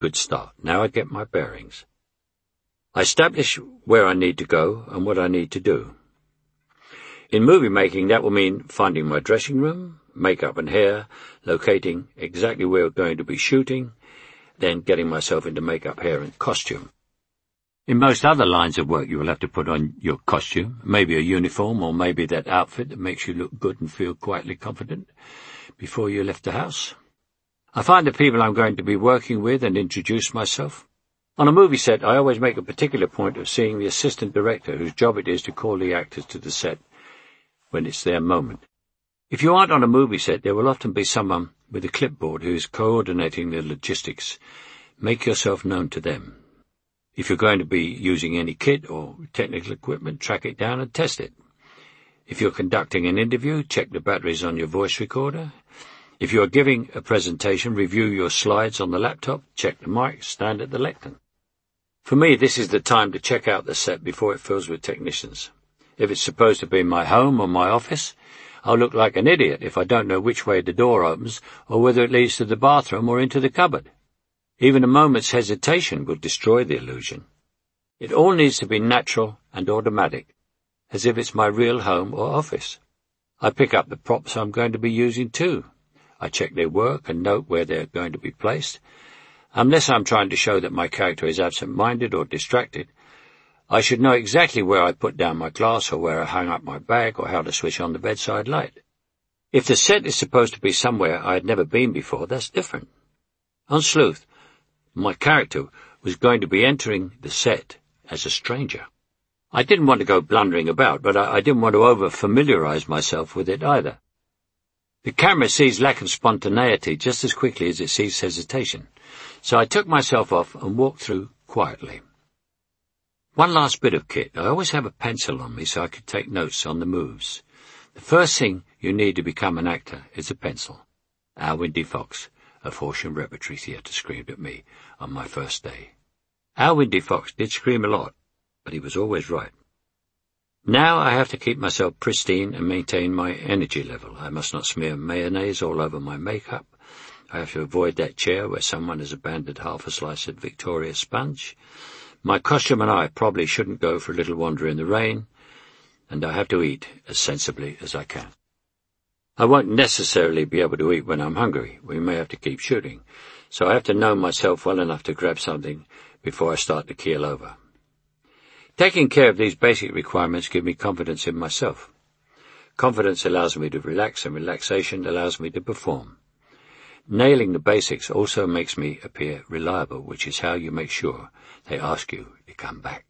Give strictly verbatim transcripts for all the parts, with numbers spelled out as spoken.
Good start. Now I get my bearings. I establish where I need to go and what I need to do. In movie making, that will mean finding my dressing room, makeup and hair, locating exactly where we're going to be shooting, then getting myself into makeup, hair and costume. In most other lines of work, you will have to put on your costume, maybe a uniform or maybe that outfit that makes you look good and feel quietly confident before you left the house. I find the people I'm going to be working with and introduce myself. On a movie set, I always make a particular point of seeing the assistant director whose job it is to call the actors to the set when it's their moment. If you aren't on a movie set, there will often be someone with a clipboard who is coordinating the logistics. Make yourself known to them. If you're going to be using any kit or technical equipment, track it down and test it. If you're conducting an interview, check the batteries on your voice recorder. If you are giving a presentation, review your slides on the laptop, check the mic, stand at the lectern. For me, this is the time to check out the set before it fills with technicians. If it's supposed to be my home or my office, I'll look like an idiot if I don't know which way the door opens or whether it leads to the bathroom or into the cupboard. Even a moment's hesitation will destroy the illusion. It all needs to be natural and automatic, as if it's my real home or office. I pick up the props I'm going to be using too. I check their work and note where they're going to be placed. Unless I'm trying to show that my character is absent-minded or distracted, I should know exactly where I put down my glass or where I hang up my bag or how to switch on the bedside light. If the set is supposed to be somewhere I had never been before, that's different. On Sleuth, my character was going to be entering the set as a stranger. I didn't want to go blundering about, but I, I didn't want to over-familiarize myself with it either. The camera sees lack of spontaneity just as quickly as it sees hesitation, so I took myself off and walked through quietly. One last bit of kit. I always have a pencil on me so I could take notes on the moves. The first thing you need to become an actor is a pencil. Alwyn D. Fox of Horsham Repertory Theatre screamed at me on my first day. Alwyn D. Fox did scream a lot, but he was always right. Now I have to keep myself pristine and maintain my energy level. I must not smear mayonnaise all over my makeup. I have to avoid that chair where someone has abandoned half a slice of Victoria sponge. My costume and I probably shouldn't go for a little wander in the rain, and I have to eat as sensibly as I can. I won't necessarily be able to eat when I'm hungry. We may have to keep shooting, so I have to know myself well enough to grab something before I start to keel over. Taking care of these basic requirements give me confidence in myself. Confidence allows me to relax, and relaxation allows me to perform. Nailing the basics also makes me appear reliable, which is how you make sure they ask you to come back.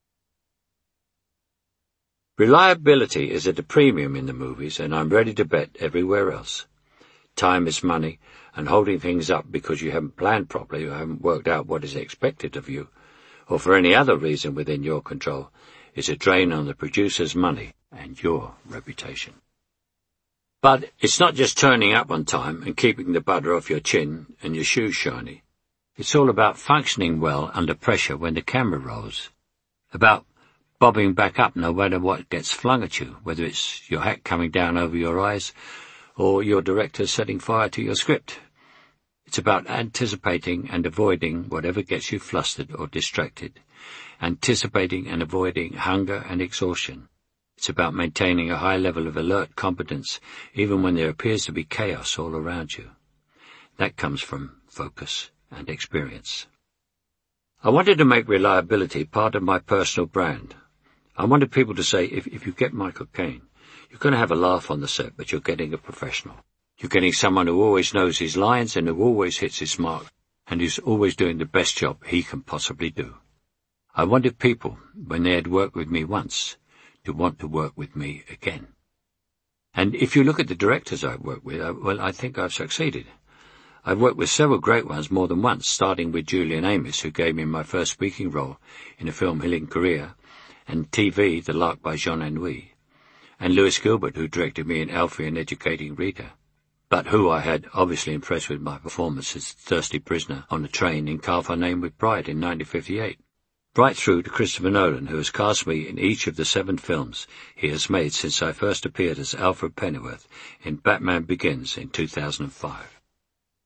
Reliability is at a premium in the movies, and I'm ready to bet everywhere else. Time is money, and holding things up because you haven't planned properly or haven't worked out what is expected of you, or for any other reason within your control, is a drain on the producer's money and your reputation. But it's not just turning up on time and keeping the butter off your chin and your shoes shiny. It's all about functioning well under pressure when the camera rolls, about bobbing back up no matter what gets flung at you, whether it's your hat coming down over your eyes or your director setting fire to your script. It's about anticipating and avoiding whatever gets you flustered or distracted, anticipating and avoiding hunger and exhaustion. It's about maintaining a high level of alert competence even when there appears to be chaos all around you. That comes from focus and experience. I wanted to make reliability part of my personal brand. I wanted people to say, if, if you get Michael Caine, you're going to have a laugh on the set, but you're getting a professional. You're getting someone who always knows his lines and who always hits his mark and who's always doing the best job he can possibly do. I wanted people, when they had worked with me once, to want to work with me again. And if you look at the directors I've worked with, I, well, I think I've succeeded. I've worked with several great ones more than once, starting with Julian Amos, who gave me my first speaking role in the film Hill in Korea, and T V, The Lark by Jean Anouilh, and Lewis Gilbert, who directed me in Alfie and Educating Rita, but who I had obviously impressed with my performance as thirsty prisoner on a train in Carve Her Name with Pride in nineteen fifty-eight. Right through to Christopher Nolan, who has cast me in each of the seven films he has made since I first appeared as Alfred Pennyworth in Batman Begins in two thousand five.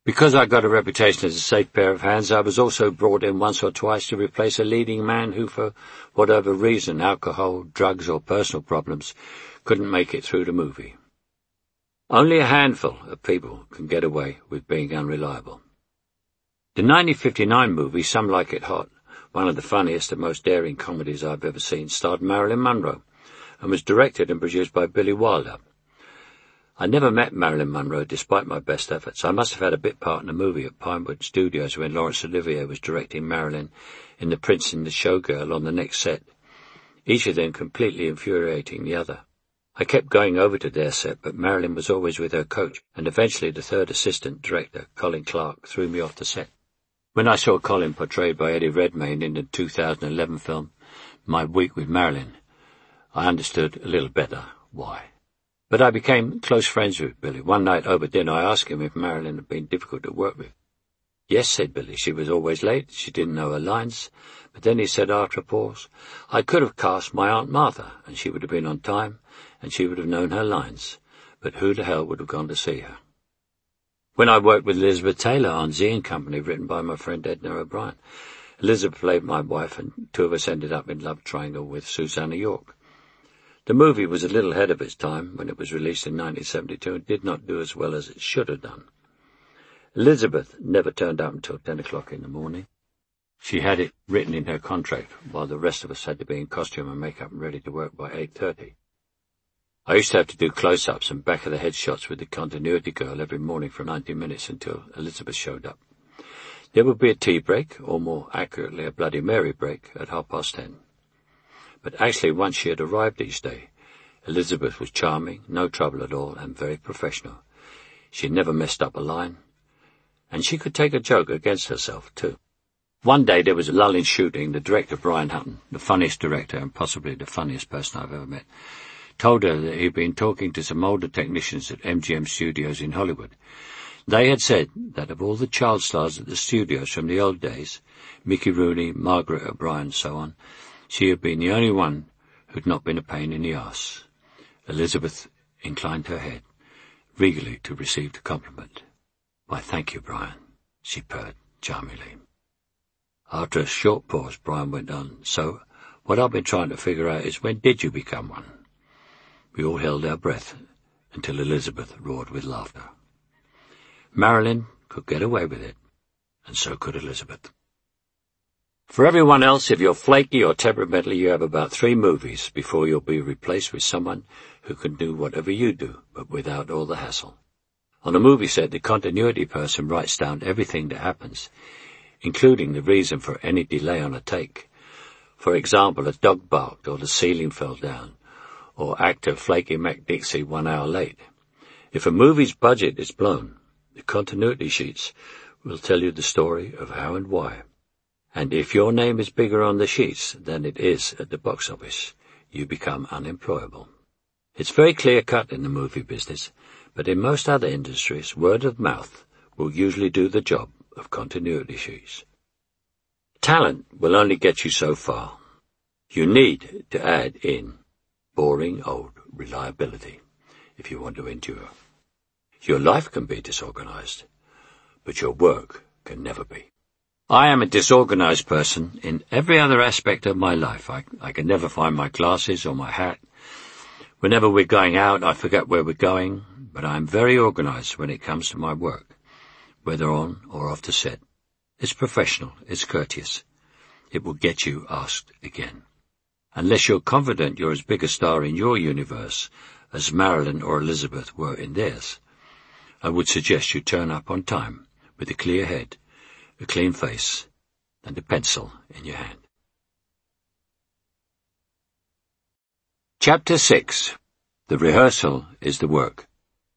Because I got a reputation as a safe pair of hands, I was also brought in once or twice to replace a leading man who, for whatever reason, alcohol, drugs, or personal problems, couldn't make it through the movie. Only a handful of people can get away with being unreliable. The nineteen fifty-nine movie, Some Like It Hot, one of the funniest and most daring comedies I've ever seen, starred Marilyn Monroe and was directed and produced by Billy Wilder. I never met Marilyn Monroe despite my best efforts. I must have had a bit part in the movie at Pinewood Studios when Laurence Olivier was directing Marilyn in The Prince and the Showgirl on the next set, each of them completely infuriating the other. I kept going over to their set, but Marilyn was always with her coach, and eventually the third assistant director, Colin Clark, threw me off the set. When I saw Colin portrayed by Eddie Redmayne in the two thousand eleven film, My Week with Marilyn, I understood a little better why. But I became close friends with Billy. One night over dinner, I asked him if Marilyn had been difficult to work with. Yes, said Billy, she was always late, she didn't know her lines. But then he said after a pause, I could have cast my Aunt Martha, and she would have been on time, and she would have known her lines. But who the hell would have gone to see her? When I worked with Elizabeth Taylor on Z and Company, written by my friend Edna O'Brien, Elizabeth played my wife, and two of us ended up in love triangle with Susanna York. The movie was a little ahead of its time when it was released in nineteen seventy-two and did not do as well as it should have done. Elizabeth never turned up until ten o'clock in the morning. She had it written in her contract, while the rest of us had to be in costume and makeup and ready to work by eight thirty. I used to have to do close-ups and back-of-the-head shots with the continuity girl every morning for ninety minutes until Elizabeth showed up. There would be a tea break, or more accurately a Bloody Mary break, at half past ten. But actually, once she had arrived each day, Elizabeth was charming, no trouble at all, and very professional. She never messed up a line, and she could take a joke against herself, too. One day there was a lull in shooting. The director, Brian Hutton, the funniest director and possibly the funniest person I've ever met, told her that he'd been talking to some older technicians at M G M Studios in Hollywood. They had said that of all the child stars at the studios from the old days, Mickey Rooney, Margaret O'Brien, and so on, she had been the only one who'd not been a pain in the arse. Elizabeth inclined her head, regally to receive the compliment. Why, thank you, Brian, she purred charmingly. After a short pause, Brian went on, so what I've been trying to figure out is, when did you become one? We all held our breath until Elizabeth roared with laughter. Marilyn could get away with it, and so could Elizabeth. For everyone else, if you're flaky or temperamental, you have about three movies before you'll be replaced with someone who can do whatever you do, but without all the hassle. On a movie set, the continuity person writes down everything that happens, including the reason for any delay on a take. For example, a dog barked, or the ceiling fell down, or actor Flaky McDixie one hour late. If a movie's budget is blown, the continuity sheets will tell you the story of how and why. And if your name is bigger on the sheets than it is at the box office, you become unemployable. It's very clear-cut in the movie business, but in most other industries, word of mouth will usually do the job of continuity sheets. Talent will only get you so far. You need to add in boring old reliability if you want to endure. Your life can be disorganized, but your work can never be. I am a disorganized person in every other aspect of my life. I, I can never find my glasses or my hat. Whenever we're going out, I forget where we're going, but I am very organized when it comes to my work, whether on or off the set. It's professional, it's courteous. It will get you asked again. Unless you're confident you're as big a star in your universe as Marilyn or Elizabeth were in theirs, I would suggest you turn up on time with a clear head, a clean face, and a pencil in your hand. Chapter six. The rehearsal is the work.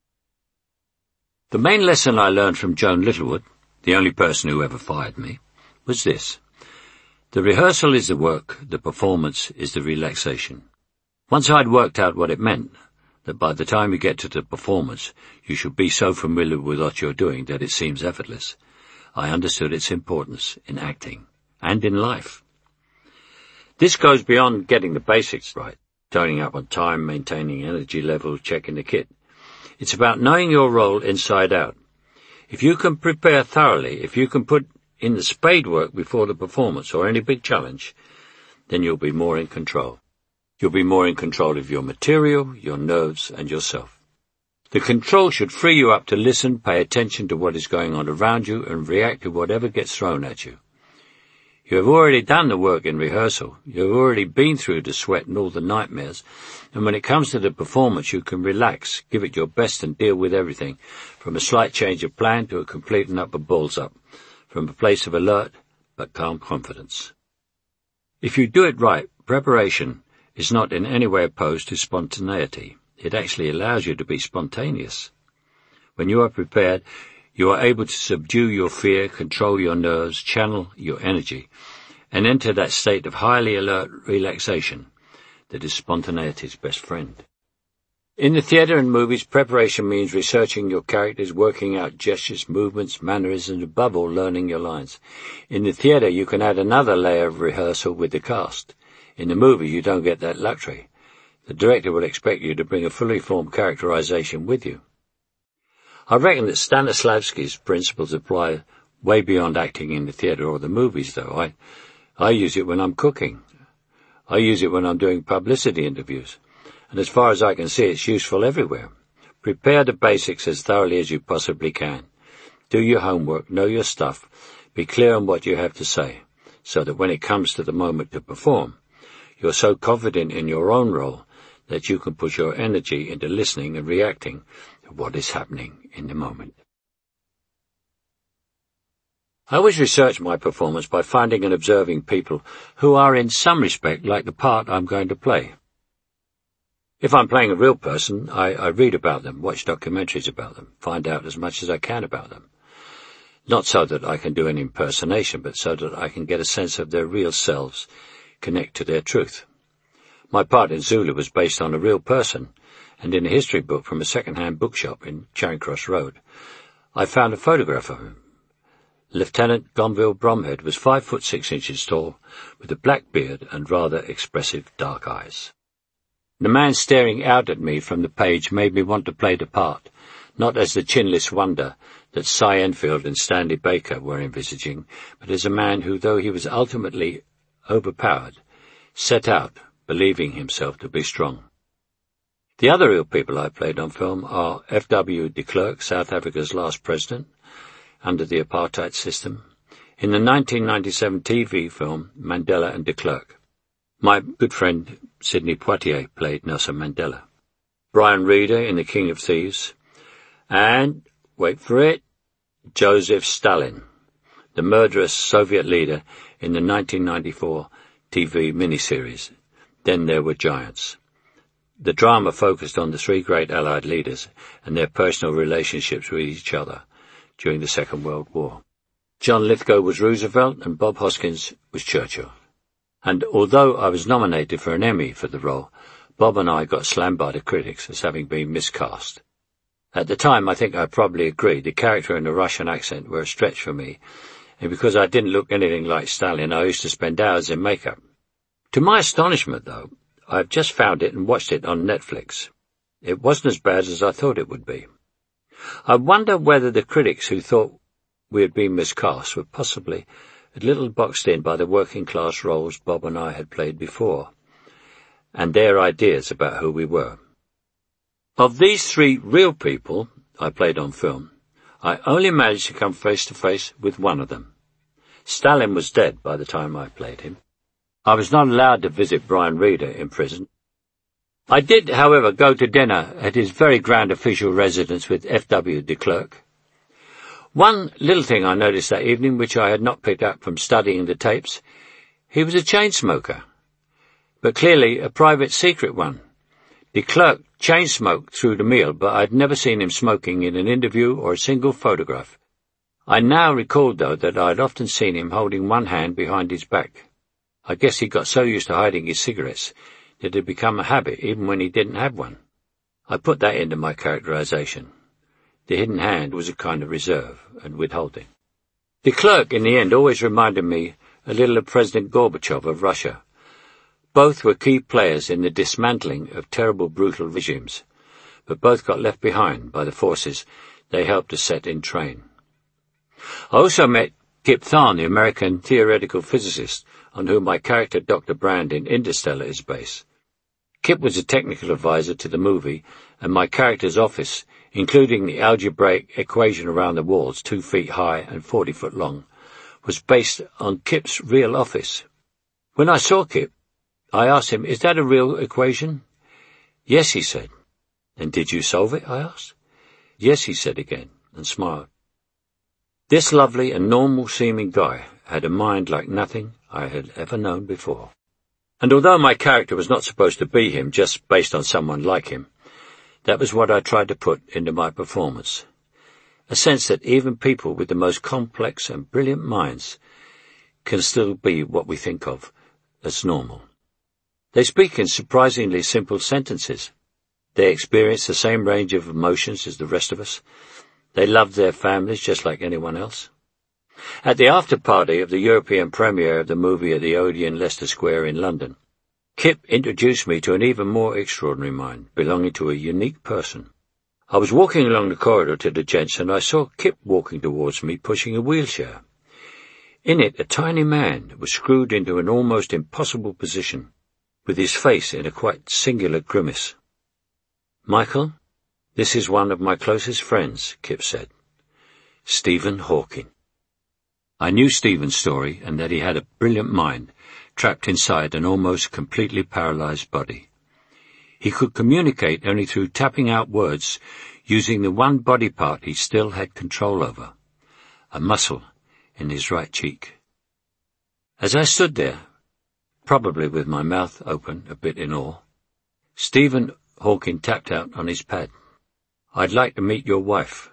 The main lesson I learned from Joan Littlewood, the only person who ever fired me, was this. The rehearsal is the work, the performance is the relaxation. Once I'd worked out what it meant, that by the time you get to the performance, you should be so familiar with what you're doing that it seems effortless, I understood its importance in acting and in life. This goes beyond getting the basics right, turning up on time, maintaining energy levels, checking the kit. It's about knowing your role inside out. If you can prepare thoroughly, if you can put in the spade work before the performance or any big challenge, then you'll be more in control. You'll be more in control of your material, your nerves, and yourself. The control should free you up to listen, pay attention to what is going on around you, and react to whatever gets thrown at you. You have already done the work in rehearsal. You have already been through the sweat and all the nightmares, and when it comes to the performance, you can relax, give it your best, and deal with everything, from a slight change of plan to a complete and utter balls up, from a place of alert but calm confidence. If you do it right, preparation is not in any way opposed to spontaneity. It actually allows you to be spontaneous. When you are prepared, you are able to subdue your fear, control your nerves, channel your energy, and enter that state of highly alert relaxation that is spontaneity's best friend. In the theatre and movies, preparation means researching your characters, working out gestures, movements, mannerisms, and above all, learning your lines. In the theatre, you can add another layer of rehearsal with the cast. In the movie, you don't get that luxury. The director will expect you to bring a fully formed characterization with you. I reckon that Stanislavski's principles apply way beyond acting in the theatre or the movies, though. I, I use it when I'm cooking. I use it when I'm doing publicity interviews. And as far as I can see, it's useful everywhere. Prepare the basics as thoroughly as you possibly can. Do your homework, know your stuff, be clear on what you have to say, so that when it comes to the moment to perform, you're so confident in your own role that you can put your energy into listening and reacting to what is happening in the moment. I always research my performance by finding and observing people who are in some respect like the part I'm going to play. If I'm playing a real person, I, I read about them, watch documentaries about them, find out as much as I can about them. Not so that I can do an impersonation, but so that I can get a sense of their real selves, connect to their truth. My part in Zulu was based on a real person, and in a history book from a second-hand bookshop in Charing Cross Road, I found a photograph of him. Lieutenant Gonville Bromhead was five foot six inches tall, with a black beard and rather expressive dark eyes. The man staring out at me from the page made me want to play the part, not as the chinless wonder that Cy Enfield and Stanley Baker were envisaging, but as a man who, though he was ultimately overpowered, set out believing himself to be strong. The other real people I played on film are F W de Klerk, South Africa's last president, under the apartheid system, in the nineteen ninety-seven T V film Mandela and de Klerk. My good friend Sidney Poitier played Nelson Mandela. Brian Reeder in The King of Thieves. And, wait for it, Joseph Stalin, the murderous Soviet leader in the nineteen ninety-four T V miniseries, Then There Were Giants. The drama focused on the three great Allied leaders and their personal relationships with each other during the Second World War. John Lithgow was Roosevelt and Bob Hoskins was Churchill. And although I was nominated for an Emmy for the role, Bob and I got slammed by the critics as having been miscast. At the time, I think I probably agreed the character and the Russian accent were a stretch for me, and because I didn't look anything like Stalin, I used to spend hours in makeup. To my astonishment, though, I've just found it and watched it on Netflix. It wasn't as bad as I thought it would be. I wonder whether the critics who thought we had been miscast were possibly a little boxed in by the working-class roles Bob and I had played before, and their ideas about who we were. Of these three real people I played on film, I only managed to come face-to-face with one of them. Stalin was dead by the time I played him. I was not allowed to visit Brian Reeder in prison. I did, however, go to dinner at his very grand official residence with F W de Klerk. One little thing I noticed that evening, which I had not picked up from studying the tapes, he was a chain smoker, but clearly a private secret one. De Klerk chain smoked through the meal, but I'd never seen him smoking in an interview or a single photograph. I now recalled, though, that I'd often seen him holding one hand behind his back. I guess he got so used to hiding his cigarettes that it had become a habit even when he didn't have one. I put that into my characterization. The hidden hand was a kind of reserve and withholding. De Klerk, in the end, always reminded me a little of President Gorbachev of Russia. Both were key players in the dismantling of terrible, brutal regimes, but both got left behind by the forces they helped to set in train. I also met Kip Thorne, the American theoretical physicist, on whom my character Doctor Brand in Interstellar is based. Kip was a technical advisor to the movie, and my character's office, including the algebraic equation around the walls, two feet high and forty foot long, was based on Kip's real office. When I saw Kip, I asked him, "Is that a real equation?" "Yes," he said. "And did you solve it?" I asked. "Yes," he said again, and smiled. This lovely and normal-seeming guy had a mind like nothing I had ever known before. And although my character was not supposed to be him, just based on someone like him, that was what I tried to put into my performance. A sense that even people with the most complex and brilliant minds can still be what we think of as normal. They speak in surprisingly simple sentences. They experience the same range of emotions as the rest of us. They love their families just like anyone else. At the after-party of the European premiere of the movie at the Odeon, Leicester Square in London, Kip introduced me to an even more extraordinary mind, belonging to a unique person. I was walking along the corridor to the gents, and I saw Kip walking towards me, pushing a wheelchair. In it, a tiny man was screwed into an almost impossible position, with his face in a quite singular grimace. "Michael, this is one of my closest friends," Kip said. "Stephen Hawking." I knew Stephen's story, and that he had a brilliant mind, trapped inside an almost completely paralyzed body. He could communicate only through tapping out words using the one body part he still had control over, a muscle in his right cheek. As I stood there, probably with my mouth open, a bit in awe, Stephen Hawking tapped out on his pad. "I'd like to meet your wife."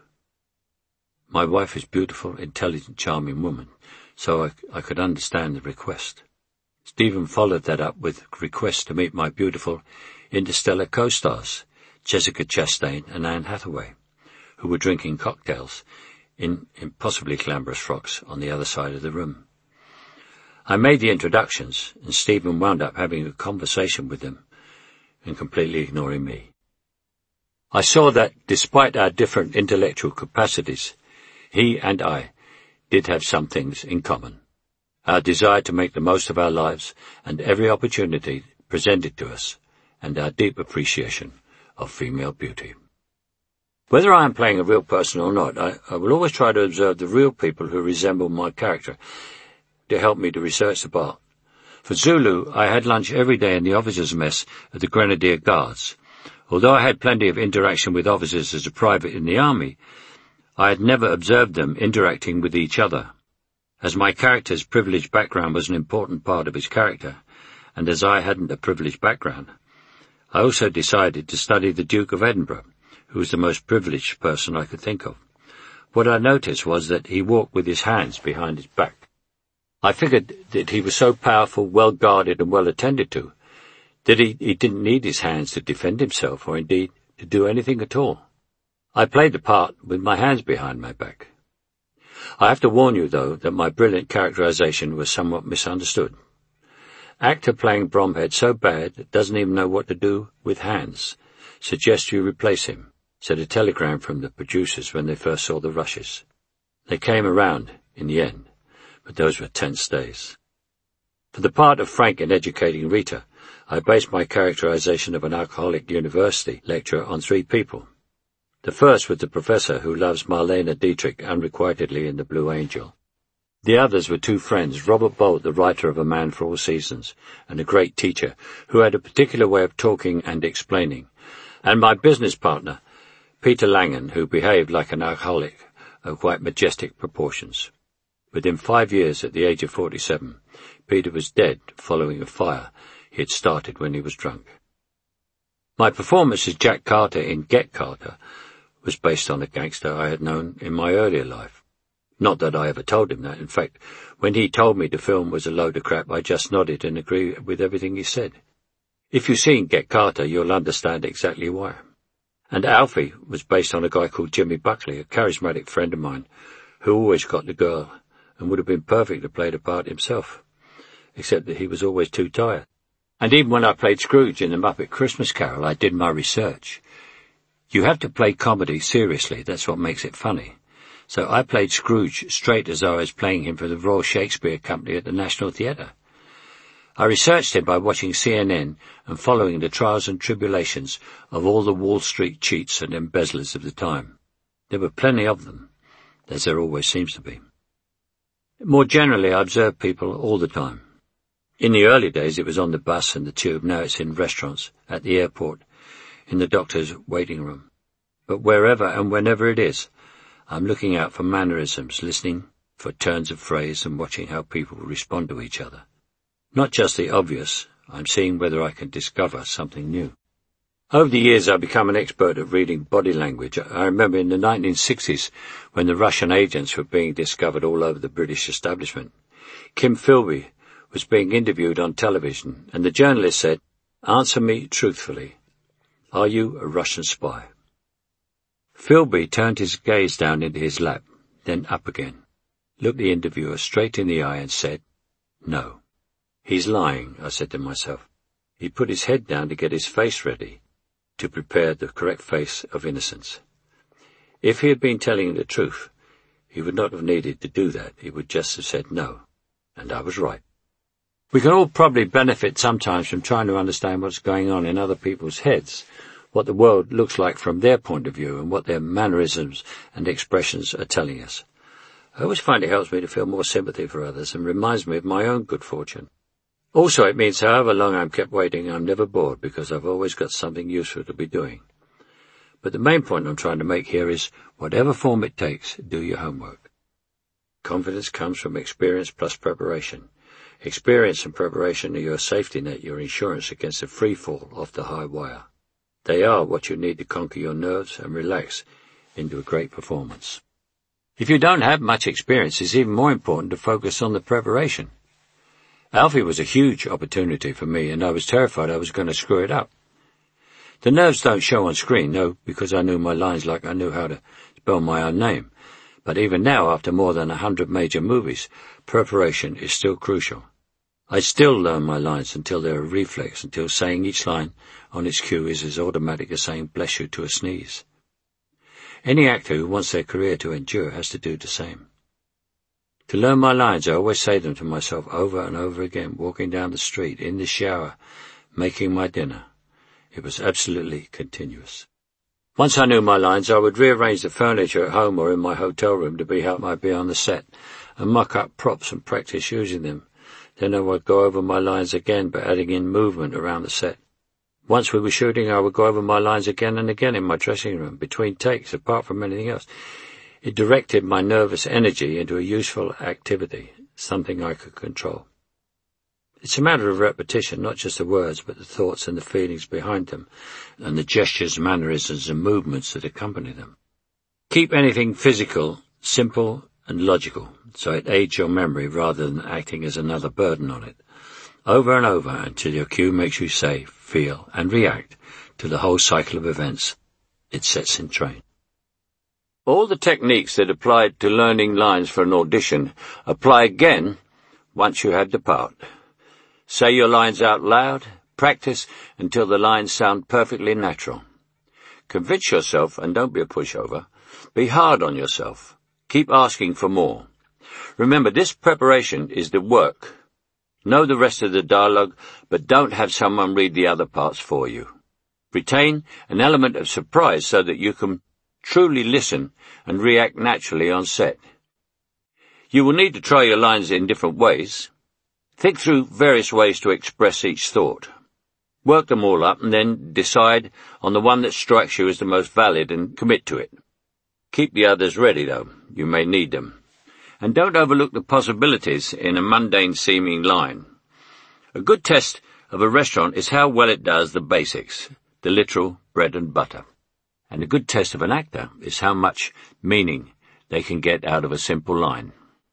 My wife is beautiful, intelligent, charming woman, so I, I could understand the request. Stephen followed that up with requests to meet my beautiful Interstellar co-stars, Jessica Chastain and Anne Hathaway, who were drinking cocktails in impossibly glamorous frocks on the other side of the room. I made the introductions, and Stephen wound up having a conversation with them and completely ignoring me. I saw that, despite our different intellectual capacities, he and I did have some things in common. Our desire to make the most of our lives and every opportunity presented to us, and our deep appreciation of female beauty. Whether I am playing a real person or not, I, I will always try to observe the real people who resemble my character to help me to research the part. For Zulu, I had lunch every day in the officers' mess at the Grenadier Guards. Although I had plenty of interaction with officers as a private in the army, I had never observed them interacting with each other. As my character's privileged background was an important part of his character, and as I hadn't a privileged background, I also decided to study the Duke of Edinburgh, who was the most privileged person I could think of. What I noticed was that he walked with his hands behind his back. I figured that he was so powerful, well-guarded and well-attended to, that he, he didn't need his hands to defend himself, or indeed to do anything at all. I played the part with my hands behind my back. I have to warn you, though, that my brilliant characterization was somewhat misunderstood. Actor playing Bromhead so bad that doesn't even know what to do with hands suggests you replace him, said a telegram from the producers when they first saw the rushes. They came around in the end, but those were tense days. For the part of Frank in Educating Rita, I based my characterization of an alcoholic university lecturer on three people. The first was the professor who loves Marlene Dietrich unrequitedly in The Blue Angel. The others were two friends, Robert Bolt, the writer of A Man for All Seasons, and a great teacher who had a particular way of talking and explaining, and my business partner, Peter Langen, who behaved like an alcoholic of quite majestic proportions. Within five years, at the age of forty-seven, Peter was dead following a fire he had started when he was drunk. My performance as Jack Carter in Get Carter was based on a gangster I had known in my earlier life. Not that I ever told him that. In fact, when he told me the film was a load of crap, I just nodded and agreed with everything he said. If you've seen Get Carter, you'll understand exactly why. And Alfie was based on a guy called Jimmy Buckley, a charismatic friend of mine, who always got the girl and would have been perfect to play the part himself, except that he was always too tired. And even when I played Scrooge in The Muppet Christmas Carol, I did my research. You have to play comedy seriously, that's what makes it funny. So I played Scrooge straight as I was playing him for the Royal Shakespeare Company at the National Theatre. I researched him by watching C N N and following the trials and tribulations of all the Wall Street cheats and embezzlers of the time. There were plenty of them, as there always seems to be. More generally, I observed people all the time. In the early days, it was on the bus and the tube. Now it's in restaurants, at the airport, in the doctor's waiting room. But wherever and whenever it is, I'm looking out for mannerisms, listening for turns of phrase and watching how people respond to each other. Not just the obvious, I'm seeing whether I can discover something new. Over the years, I've become an expert at reading body language. I remember in the nineteen sixties, when the Russian agents were being discovered all over the British establishment, Kim Philby was being interviewed on television, and the journalist said, "Answer me truthfully. Are you a Russian spy?" Philby turned his gaze down into his lap, then up again, looked the interviewer straight in the eye and said, "No." "He's lying," I said to myself. He put his head down to get his face ready, to prepare the correct face of innocence. If he had been telling the truth, he would not have needed to do that. He would just have said no. And I was right. We can all probably benefit sometimes from trying to understand what's going on in other people's heads, what the world looks like from their point of view, and what their mannerisms and expressions are telling us. I always find it helps me to feel more sympathy for others and reminds me of my own good fortune. Also, it means however long I'm kept waiting, I'm never bored because I've always got something useful to be doing. But the main point I'm trying to make here is, whatever form it takes, do your homework. Confidence comes from experience plus preparation. Experience and preparation are your safety net, your insurance against the free fall off the high wire. They are what you need to conquer your nerves and relax into a great performance. If you don't have much experience, it's even more important to focus on the preparation. Alfie was a huge opportunity for me, and I was terrified I was going to screw it up. The nerves don't show on screen, no, because I knew my lines like I knew how to spell my own name. But even now, after more than a hundred major movies, preparation is still crucial. I still learn my lines until they're a reflex, until saying each line on its cue is as automatic as saying bless you to a sneeze. Any actor who wants their career to endure has to do the same. To learn my lines, I always say them to myself over and over again, walking down the street, in the shower, making my dinner. It was absolutely continuous. Once I knew my lines, I would rearrange the furniture at home or in my hotel room to be how it might be on the set, and muck up props and practice using them. Then I would go over my lines again by adding in movement around the set. Once we were shooting, I would go over my lines again and again in my dressing room, between takes, apart from anything else. It directed my nervous energy into a useful activity, something I could control. It's a matter of repetition, not just the words, but the thoughts and the feelings behind them, and the gestures, mannerisms, and movements that accompany them. Keep anything physical, simple, and logical, so it aids your memory rather than acting as another burden on it, over and over until your cue makes you say, feel, and react to the whole cycle of events it sets in train. All the techniques that applied to learning lines for an audition apply again once you have the part. Say your lines out loud, practice until the lines sound perfectly natural. Convince yourself, and don't be a pushover. Be hard on yourself. Keep asking for more. Remember, this preparation is the work. Know the rest of the dialogue, but don't have someone read the other parts for you. Retain an element of surprise so that you can truly listen and react naturally on set. You will need to try your lines in different ways. Think through various ways to express each thought. Work them all up and then decide on the one that strikes you as the most valid and commit to it. Keep the others ready, though. You may need them. And don't overlook the possibilities in a mundane-seeming line. A good test of a restaurant is how well it does the basics, the literal bread and butter. And a good test of an actor is how much meaning they can get out of a simple line.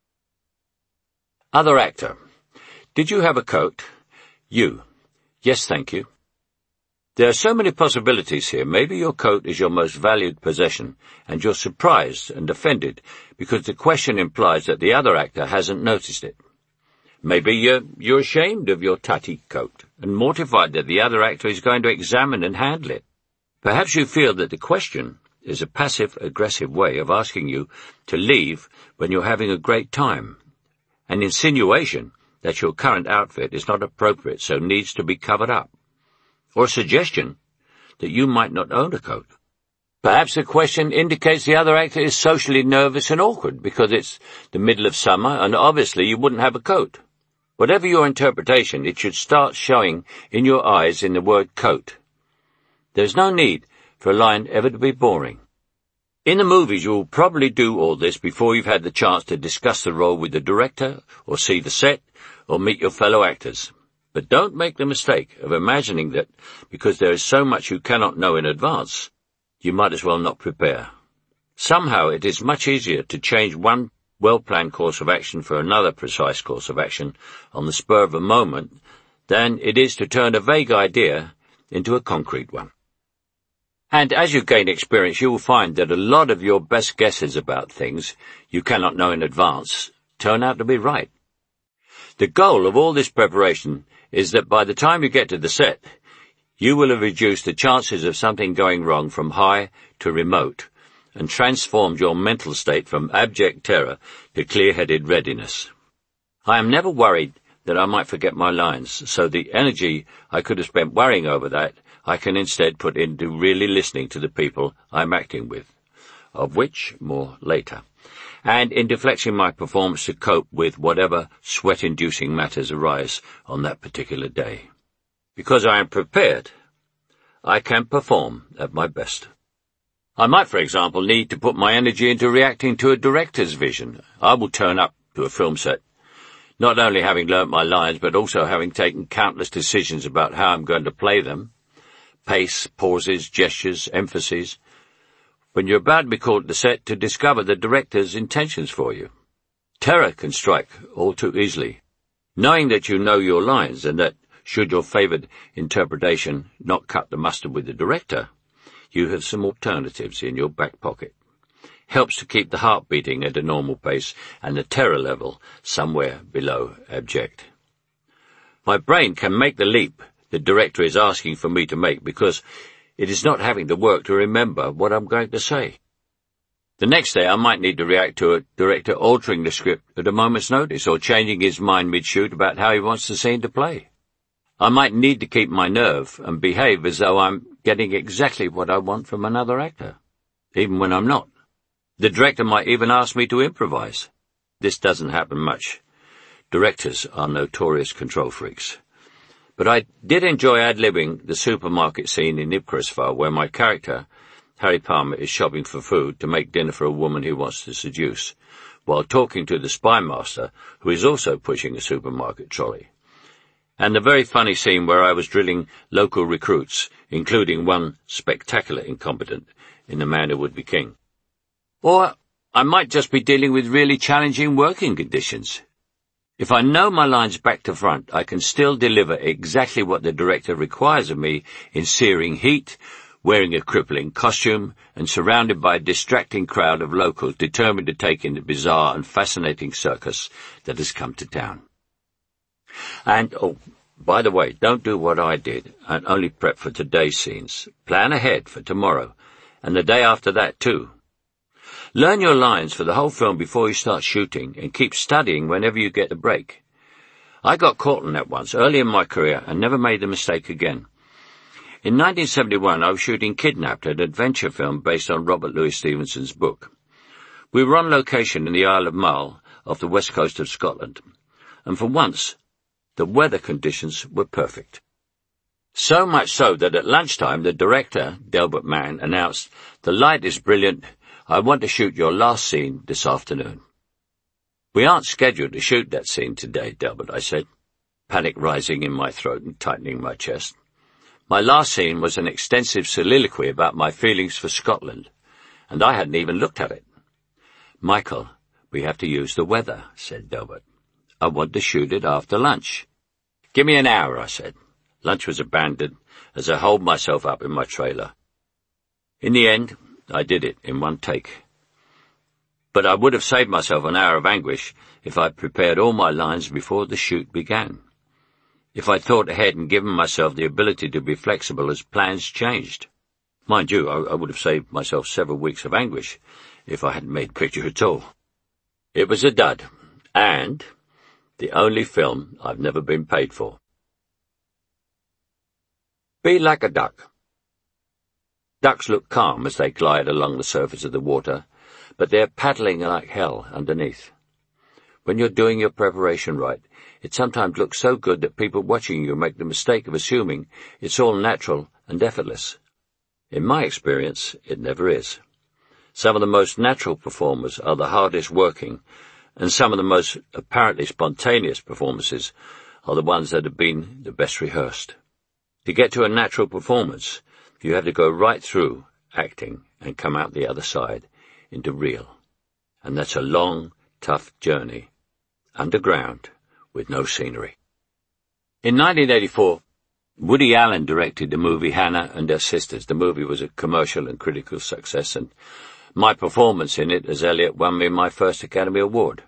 Other actor. Did you have a coat? You. Yes, thank you. There are so many possibilities here. Maybe your coat is your most valued possession, and you're surprised and offended because the question implies that the other actor hasn't noticed it. Maybe you're, you're ashamed of your tatty coat and mortified that the other actor is going to examine and handle it. Perhaps you feel that the question is a passive-aggressive way of asking you to leave when you're having a great time, an insinuation that your current outfit is not appropriate so needs to be covered up, or a suggestion that you might not own a coat. Perhaps the question indicates the other actor is socially nervous and awkward because it's the middle of summer and obviously you wouldn't have a coat. Whatever your interpretation, it should start showing in your eyes in the word coat. There's no need for a line ever to be boring. In the movies, you'll probably do all this before you've had the chance to discuss the role with the director, or see the set, or meet your fellow actors. But don't make the mistake of imagining that because there is so much you cannot know in advance, you might as well not prepare. Somehow it is much easier to change one well-planned course of action for another precise course of action on the spur of a moment than it is to turn a vague idea into a concrete one. And as you gain experience, you will find that a lot of your best guesses about things you cannot know in advance turn out to be right. The goal of all this preparation is that by the time you get to the set, you will have reduced the chances of something going wrong from high to remote, and transformed your mental state from abject terror to clear-headed readiness. I am never worried that I might forget my lines, so the energy I could have spent worrying over that I can instead put into really listening to the people I'm acting with, of which more later, and in deflecting my performance to cope with whatever sweat-inducing matters arise on that particular day. Because I am prepared, I can perform at my best. I might, for example, need to put my energy into reacting to a director's vision. I will turn up to a film set, not only having learnt my lines, but also having taken countless decisions about how I'm going to play them, pace, pauses, gestures, emphases, when you're about to be called to the set to discover the director's intentions for you. Terror can strike all too easily, knowing that you know your lines and that, should your favoured interpretation not cut the mustard with the director, you have some alternatives in your back pocket. Helps to keep the heart beating at a normal pace and the terror level somewhere below abject. My brain can make the leap the director is asking for me to make because it is not having the work to remember what I'm going to say. The next day I might need to react to a director altering the script at a moment's notice or changing his mind mid-shoot about how he wants the scene to play. I might need to keep my nerve and behave as though I'm getting exactly what I want from another actor, even when I'm not. The director might even ask me to improvise. This doesn't happen much. Directors are notorious control freaks. But I did enjoy ad-libbing the supermarket scene in Icarus File where my character, Harry Palmer, is shopping for food to make dinner for a woman he wants to seduce, while talking to the spy master, who is also pushing a supermarket trolley. And the very funny scene where I was drilling local recruits, including one spectacular incompetent in The Man Who Would Be King. Or I might just be dealing with really challenging working conditions. If I know my lines back to front, I can still deliver exactly what the director requires of me in searing heat, wearing a crippling costume, and surrounded by a distracting crowd of locals determined to take in the bizarre and fascinating circus that has come to town. And, oh, by the way, don't do what I did and only prep for today's scenes. Plan ahead for tomorrow, and the day after that too. Learn your lines for the whole film before you start shooting, and keep studying whenever you get a break. I got caught on that once, early in my career, and never made the mistake again. In nineteen seventy-one, I was shooting Kidnapped, an adventure film based on Robert Louis Stevenson's book. We were on location in the Isle of Mull, off the west coast of Scotland, and for once, the weather conditions were perfect. So much so that at lunchtime the director, Delbert Mann, announced, "The light is brilliant. I want to shoot your last scene this afternoon." "We aren't scheduled to shoot that scene today, Delbert," I said, panic rising in my throat and tightening my chest. My last scene was an extensive soliloquy about my feelings for Scotland, and I hadn't even looked at it. "Michael, we have to use the weather," said Delbert. "I want to shoot it after lunch." "Give me an hour," I said. Lunch was abandoned as I holed myself up in my trailer. In the end, I did it in one take. But I would have saved myself an hour of anguish if I'd prepared all my lines before the shoot began. If I'd thought ahead and given myself the ability to be flexible as plans changed. Mind you, I, I would have saved myself several weeks of anguish if I hadn't made the picture at all. It was a dud, and the only film I've never been paid for. Be like a duck. Ducks look calm as they glide along the surface of the water, but they're paddling like hell underneath. When you're doing your preparation right, it sometimes looks so good that people watching you make the mistake of assuming it's all natural and effortless. In my experience, it never is. Some of the most natural performers are the hardest working, and some of the most apparently spontaneous performances are the ones that have been the best rehearsed. To get to a natural performance, you have to go right through acting and come out the other side into real. And that's a long, tough journey, underground, with no scenery. In nineteen eighty-four, Woody Allen directed the movie Hannah and Her Sisters. The movie was a commercial and critical success, and my performance in it as Elliot won me my first Academy Award.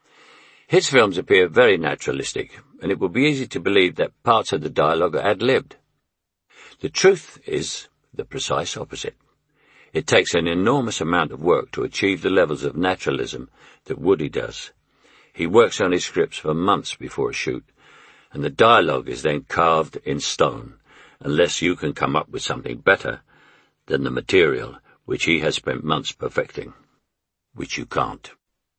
His films appear very naturalistic, and it would be easy to believe that parts of the dialogue are ad-libbed. The truth is the precise opposite. It takes an enormous amount of work to achieve the levels of naturalism that Woody does. He works on his scripts for months before a shoot, and the dialogue is then carved in stone, unless you can come up with something better than the material which he has spent months perfecting, which you can't.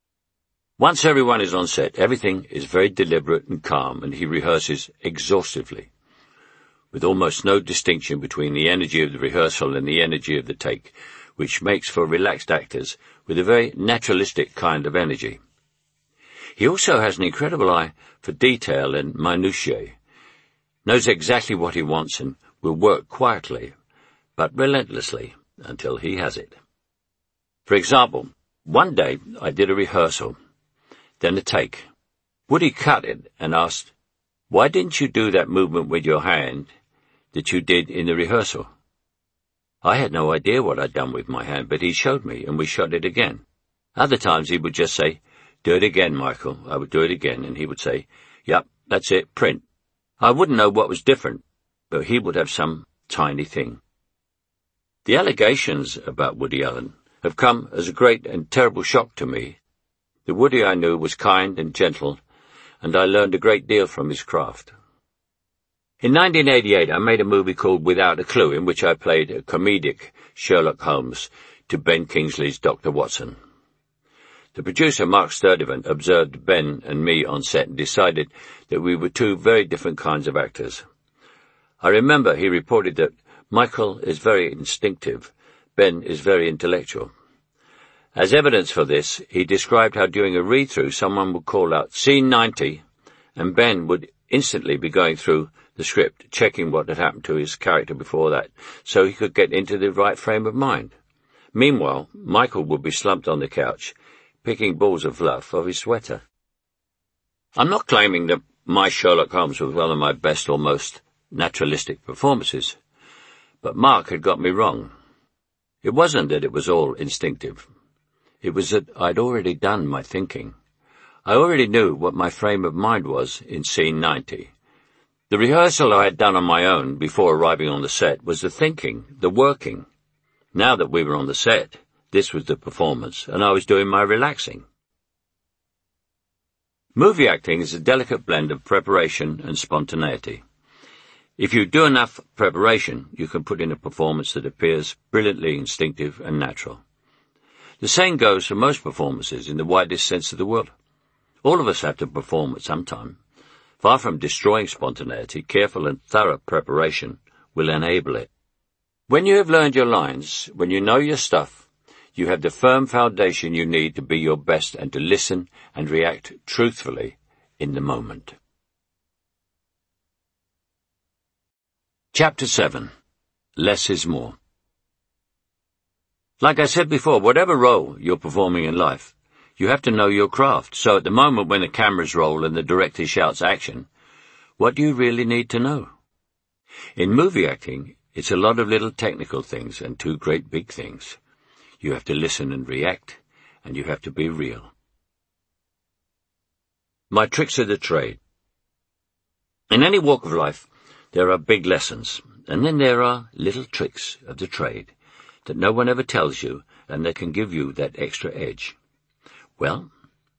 Once everyone is on set, everything is very deliberate and calm, and he rehearses exhaustively, with almost no distinction between the energy of the rehearsal and the energy of the take, which makes for relaxed actors with a very naturalistic kind of energy. He also has an incredible eye for detail and minutiae, knows exactly what he wants and will work quietly, but relentlessly, until he has it. For example, one day I did a rehearsal, then a take. Woody cut it and asked, "Why didn't you do that movement with your hand that you did in the rehearsal?" I had no idea what I'd done with my hand, but he showed me, and we shot it again. Other times he would just say, "Do it again, Michael." I would do it again, and he would say, "Yep, that's it, print." I wouldn't know what was different, but he would have some tiny thing. The allegations about Woody Allen have come as a great and terrible shock to me. The Woody I knew was kind and gentle, and I learned a great deal from his craft. In nineteen eighty-eight, I made a movie called Without a Clue, in which I played a comedic Sherlock Holmes to Ben Kingsley's Doctor Watson. The producer, Mark Sturdivant, observed Ben and me on set and decided that we were two very different kinds of actors. I remember he reported that Michael is very instinctive, Ben is very intellectual. As evidence for this, he described how during a read-through someone would call out scene ninety, and Ben would instantly be going through the script, checking what had happened to his character before that, so he could get into the right frame of mind. Meanwhile, Michael would be slumped on the couch, picking balls of fluff off his sweater. I'm not claiming that my Sherlock Holmes was one of my best or most naturalistic performances, but Mark had got me wrong. It wasn't that it was all instinctive. It was that I'd already done my thinking. I already knew what my frame of mind was in scene ninety. The rehearsal I had done on my own before arriving on the set was the thinking, the working. Now that we were on the set, this was the performance, and I was doing my relaxing. Movie acting is a delicate blend of preparation and spontaneity. If you do enough preparation, you can put in a performance that appears brilliantly instinctive and natural. The same goes for most performances in the widest sense of the word. All of us have to perform at some time. Far from destroying spontaneity, careful and thorough preparation will enable it. When you have learned your lines, when you know your stuff, you have the firm foundation you need to be your best and to listen and react truthfully in the moment. Chapter seven. Less is more. Like I said before, whatever role you're performing in life, you have to know your craft. So at the moment when the cameras roll and the director shouts action, what do you really need to know? In movie acting, it's a lot of little technical things and two great big things. You have to listen and react, and you have to be real. My tricks of the trade. In any walk of life, there are big lessons, and then there are little tricks of the trade. that no one ever tells you and that can give you that extra edge? Well,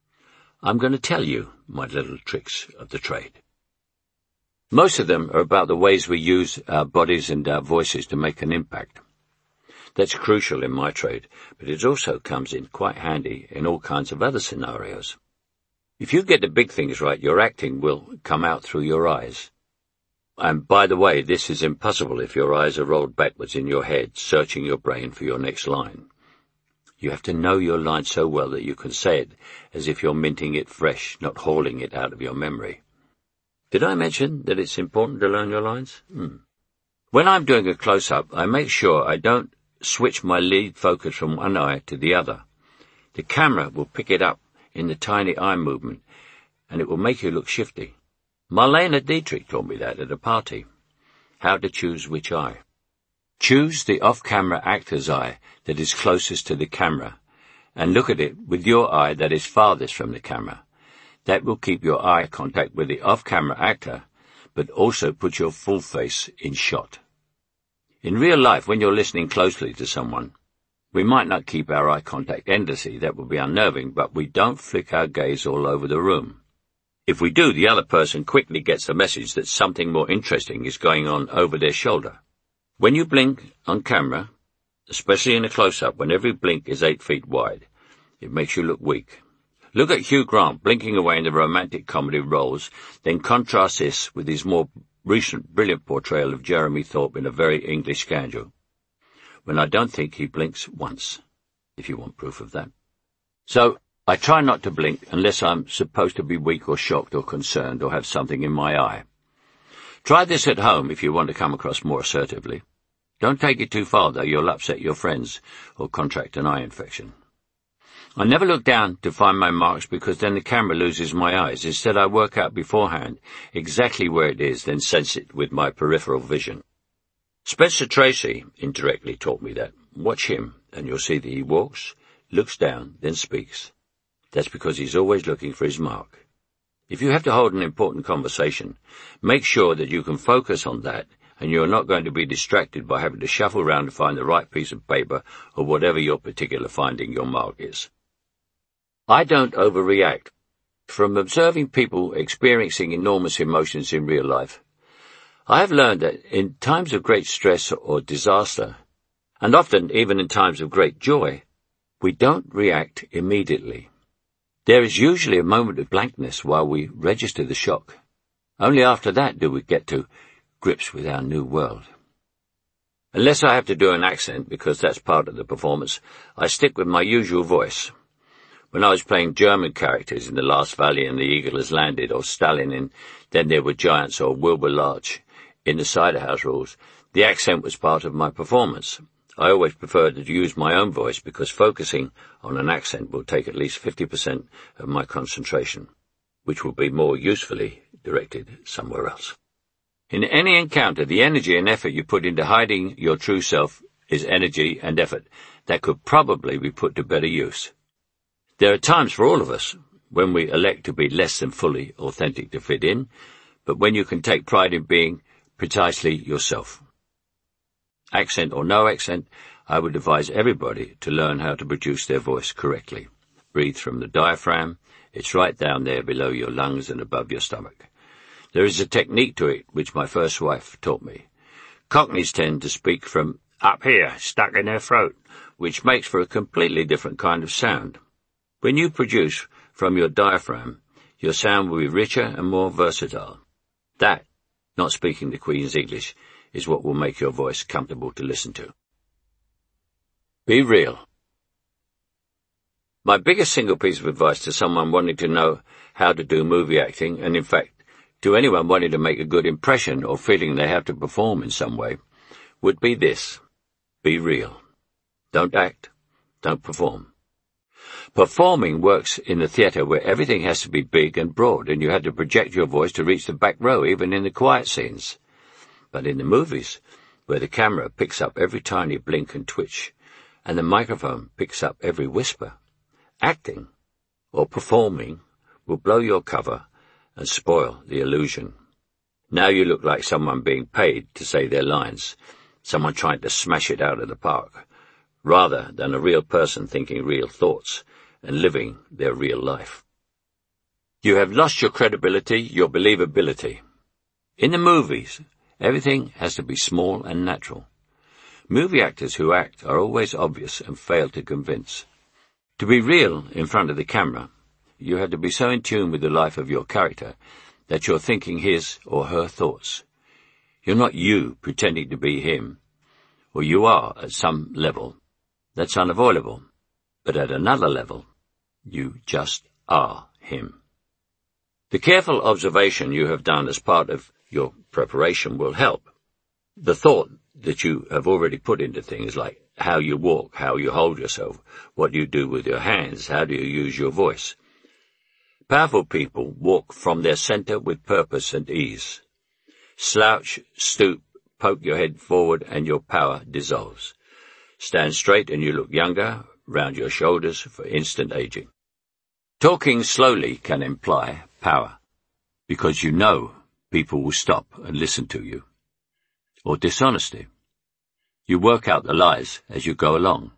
I'm going to tell you my little tricks of the trade. Most of them are about the ways we use our bodies and our voices to make an impact. That's crucial in my trade, but it also comes in quite handy in all kinds of other scenarios. If you get the big things right, your acting will come out through your eyes. And by the way, this is impossible if your eyes are rolled backwards in your head, searching your brain for your next line. You have to know your line so well that you can say it as if you're minting it fresh, not hauling it out of your memory. Did I mention that it's important to learn your lines? Hmm. When I'm doing a close-up, I make sure I don't switch my lead focus from one eye to the other. The camera will pick it up in the tiny eye movement, and it will make you look shifty. Marlene Dietrich taught me that at a party, how to choose which eye. Choose the off-camera actor's eye that is closest to the camera, and look at it with your eye that is farthest from the camera. That will keep your eye contact with the off-camera actor, but also put your full face in shot. In real life, when you're listening closely to someone, we might not keep our eye contact endlessly, that would be unnerving, but we don't flick our gaze all over the room. If we do, the other person quickly gets the message that something more interesting is going on over their shoulder. When you blink on camera, especially in a close-up, when every blink is eight feet wide, it makes you look weak. Look at Hugh Grant blinking away in the romantic comedy roles, then contrast this with his more recent brilliant portrayal of Jeremy Thorpe in A Very English Scandal, when I don't think he blinks once, if you want proof of that. So, I try not to blink unless I'm supposed to be weak or shocked or concerned or have something in my eye. Try this at home if you want to come across more assertively. Don't take it too far, though. You'll upset your friends or contract an eye infection. I never look down to find my marks because then the camera loses my eyes. Instead, I work out beforehand exactly where it is, then sense it with my peripheral vision. Spencer Tracy indirectly taught me that. Watch him, and you'll see that he walks, looks down, then speaks. That's because he's always looking for his mark. If you have to hold an important conversation, make sure that you can focus on that and you're not going to be distracted by having to shuffle around to find the right piece of paper or whatever your particular finding your mark is. I don't overreact. From observing people experiencing enormous emotions in real life, I have learned that in times of great stress or disaster, and often even in times of great joy, we don't react immediately. There is usually a moment of blankness while we register the shock. Only after that do we get to grips with our new world. Unless I have to do an accent, because that's part of the performance, I stick with my usual voice. When I was playing German characters in The Last Valley and The Eagle Has Landed, or Stalin in Then There Were Giants, or Wilbur Larch in The Cider House Rules, the accent was part of my performance. I always prefer to use my own voice because focusing on an accent will take at least fifty percent of my concentration, which will be more usefully directed somewhere else. In any encounter, the energy and effort you put into hiding your true self is energy and effort that could probably be put to better use. There are times for all of us when we elect to be less than fully authentic to fit in, but when you can take pride in being precisely yourself. Accent or no accent, I would advise everybody to learn how to produce their voice correctly. Breathe from the diaphragm. It's right down there below your lungs and above your stomach. There is a technique to it which my first wife taught me. Cockneys tend to speak from up here, stuck in their throat, which makes for a completely different kind of sound. When you produce from your diaphragm, your sound will be richer and more versatile. That, not speaking the Queen's English, is what will make your voice comfortable to listen to. Be real. My biggest single piece of advice to someone wanting to know how to do movie acting, and in fact, to anyone wanting to make a good impression or feeling they have to perform in some way, would be this. Be real. Don't act. Don't perform. Performing works in the theatre where everything has to be big and broad, and you have to project your voice to reach the back row, even in the quiet scenes. But in the movies, where the camera picks up every tiny blink and twitch, and the microphone picks up every whisper, acting, or performing, will blow your cover and spoil the illusion. Now you look like someone being paid to say their lines, someone trying to smash it out of the park, rather than a real person thinking real thoughts and living their real life. You have lost your credibility, your believability. In the movies, everything has to be small and natural. Movie actors who act are always obvious and fail to convince. To be real in front of the camera, you have to be so in tune with the life of your character that you're thinking his or her thoughts. You're not you pretending to be him, or you are at some level. That's unavoidable. But at another level, you just are him. The careful observation you have done as part of your preparation will help. The thought that you have already put into things like how you walk, how you hold yourself, what you do with your hands, how do you use your voice. Powerful people walk from their center with purpose and ease. Slouch, stoop, poke your head forward and your power dissolves. Stand straight and you look younger, round your shoulders for instant aging. Talking slowly can imply power, because you know people will stop and listen to you. Or dishonesty. You work out the lies as you go along.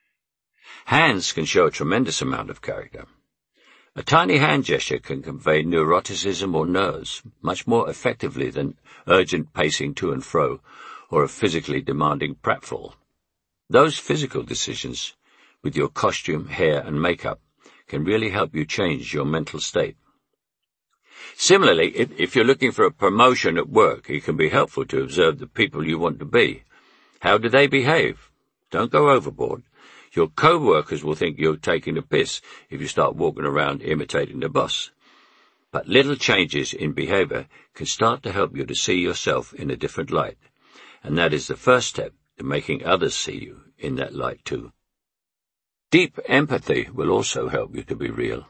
Hands can show a tremendous amount of character. A tiny hand gesture can convey neuroticism or nerves much more effectively than urgent pacing to and fro or a physically demanding pratfall. Those physical decisions, with your costume, hair, and makeup, can really help you change your mental state. Similarly, if you're looking for a promotion at work, it can be helpful to observe the people you want to be. How do they behave? Don't go overboard. Your co-workers will think you're taking a piss if you start walking around imitating the boss. But little changes in behavior can start to help you to see yourself in a different light, and that is the first step to making others see you in that light too. Deep empathy will also help you to be real.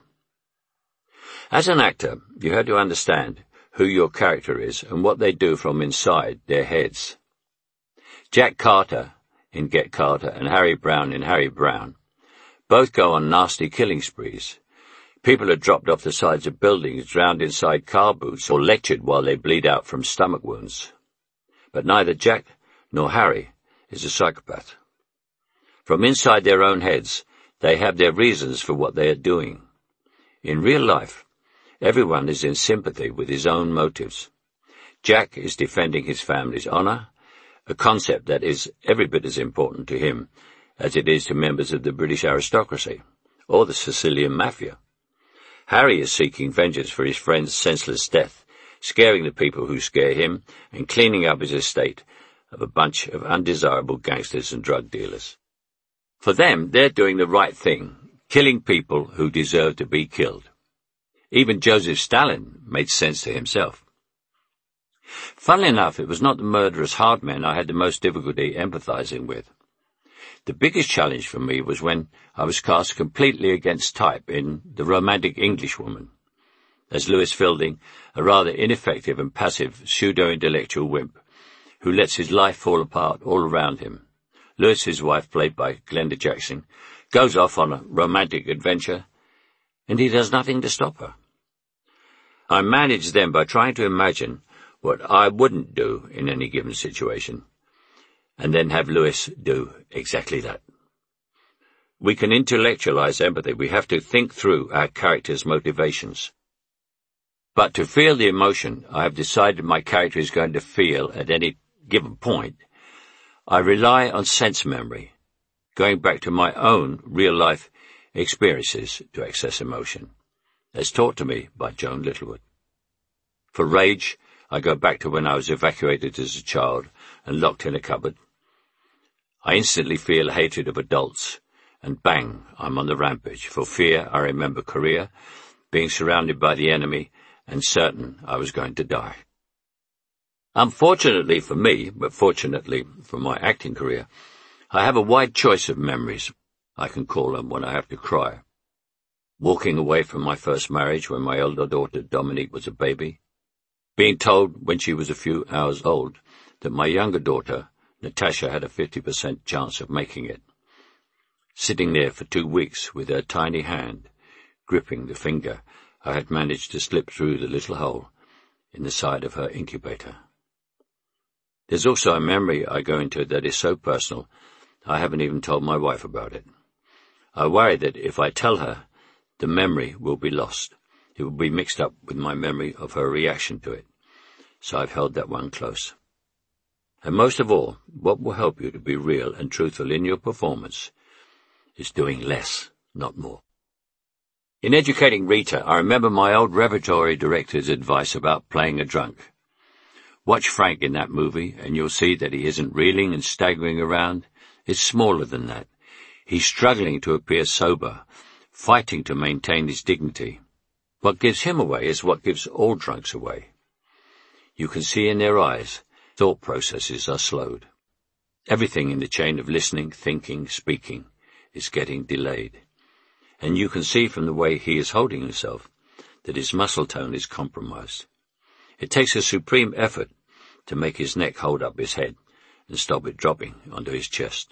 As an actor, you have to understand who your character is and what they do from inside their heads. Jack Carter in Get Carter and Harry Brown in Harry Brown both go on nasty killing sprees. People are dropped off the sides of buildings, drowned inside car boots, or lectured while they bleed out from stomach wounds. But neither Jack nor Harry is a psychopath. From inside their own heads, they have their reasons for what they are doing. In real life, everyone is in sympathy with his own motives. Jack is defending his family's honor, a concept that is every bit as important to him as it is to members of the British aristocracy or the Sicilian mafia. Harry is seeking vengeance for his friend's senseless death, scaring the people who scare him, and cleaning up his estate of a bunch of undesirable gangsters and drug dealers. For them, they're doing the right thing, killing people who deserve to be killed. Even Joseph Stalin made sense to himself. Funnily enough, it was not the murderous hard men I had the most difficulty empathizing with. The biggest challenge for me was when I was cast completely against type in The Romantic Englishwoman, as Lewis Fielding, a rather ineffective and passive pseudo-intellectual wimp who lets his life fall apart all around him. Lewis, his wife, played by Glenda Jackson, goes off on a romantic adventure, and he does nothing to stop her. I managed then by trying to imagine what I wouldn't do in any given situation, and then have Lewis do exactly that. We can intellectualize empathy. We have to think through our character's motivations. But to feel the emotion I have decided my character is going to feel at any given point, I rely on sense memory, going back to my own real-life experiences to access emotion, as taught to me by Joan Littlewood. For rage, I go back to when I was evacuated as a child and locked in a cupboard. I instantly feel hatred of adults, and bang, I'm on the rampage. For fear, I remember Korea, being surrounded by the enemy, and certain I was going to die. Unfortunately for me, but fortunately for my acting career, I have a wide choice of memories, I can call them when I have to cry. Walking away from my first marriage when my elder daughter Dominique was a baby. Being told when she was a few hours old that my younger daughter, Natasha, had a fifty percent chance of making it. Sitting there for two weeks with her tiny hand, gripping the finger I had managed to slip through the little hole in the side of her incubator. There's also a memory I go into that is so personal I haven't even told my wife about it. I worry that if I tell her, the memory will be lost. It will be mixed up with my memory of her reaction to it. So I've held that one close. And most of all, what will help you to be real and truthful in your performance is doing less, not more. In educating Rita, I remember my old repertory director's advice about playing a drunk. Watch Frank in that movie, and you'll see that he isn't reeling and staggering around. It's smaller than that. He's struggling to appear sober, fighting to maintain his dignity. What gives him away is what gives all drunks away. You can see in their eyes, thought processes are slowed. Everything in the chain of listening, thinking, speaking is getting delayed. And you can see from the way he is holding himself that his muscle tone is compromised. It takes a supreme effort to make his neck hold up his head and stop it dropping onto his chest.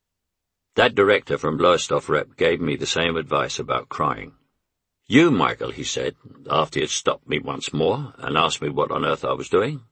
That director from Lowestoft Rep gave me the same advice about crying. You, Michael, he said, after he had stopped me once more and asked me what on earth I was doing,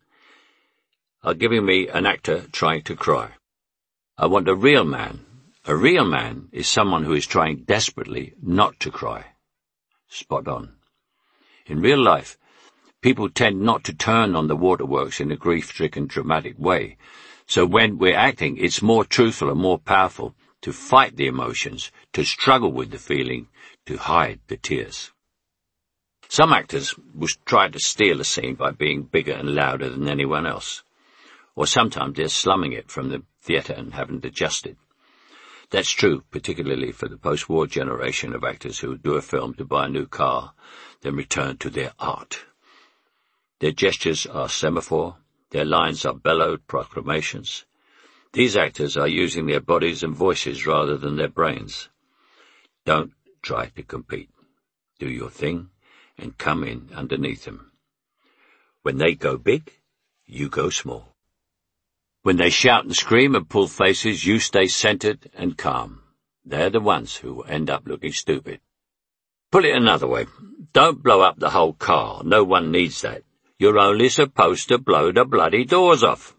are giving me an actor trying to cry. I want a real man. A real man is someone who is trying desperately not to cry. Spot on. In real life, people tend not to turn on the waterworks in a grief-stricken, dramatic way. So when we're acting, it's more truthful and more powerful to fight the emotions, to struggle with the feeling, to hide the tears. Some actors will try to steal a scene by being bigger and louder than anyone else. Or sometimes they're slumming it from the theatre and haven't adjusted. That's true, particularly for the post-war generation of actors who do a film to buy a new car, then return to their art. Their gestures are semaphore, their lines are bellowed proclamations. These actors are using their bodies and voices rather than their brains. Don't try to compete. Do your thing and come in underneath them. When they go big, you go small. When they shout and scream and pull faces, you stay centered and calm. They're the ones who will end up looking stupid. Put it another way. Don't blow up the whole car. No one needs that. You're only supposed to blow the bloody doors off.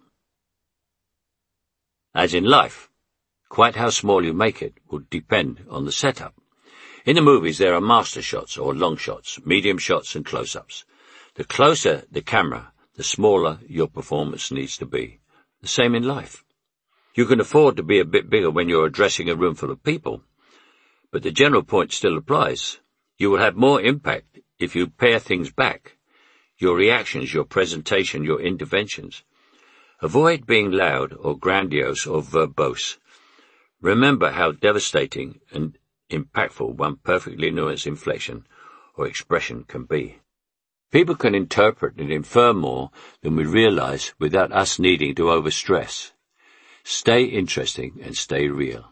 As in life, quite how small you make it will depend on the setup. In the movies there are master shots or long shots, medium shots and close-ups. The closer the camera, the smaller your performance needs to be. The same in life. You can afford to be a bit bigger when you're addressing a room full of people, but the general point still applies. You will have more impact if you pare things back. Your reactions, your presentation, your interventions. Avoid being loud or grandiose or verbose. Remember how devastating and impactful one perfectly nuanced inflection or expression can be. People can interpret and infer more than we realize without us needing to overstress. Stay interesting and stay real.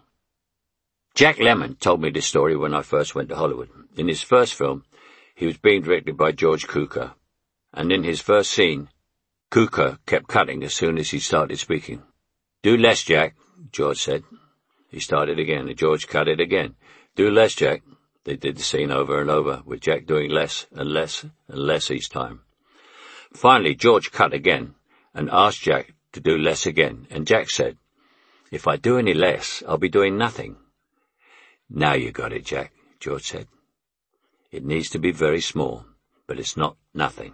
Jack Lemmon told me this story when I first went to Hollywood. In his first film, he was being directed by George Cukor, and in his first scene, Cukor kept cutting as soon as he started speaking. "Do less, Jack," George said. He started again, and George cut it again. "Do less, Jack." They did the scene over and over, with Jack doing less and less and less each time. Finally, George cut again and asked Jack to do less again, and Jack said, "If I do any less, I'll be doing nothing." "Now you got it, Jack," George said. "It needs to be very small, but it's not nothing."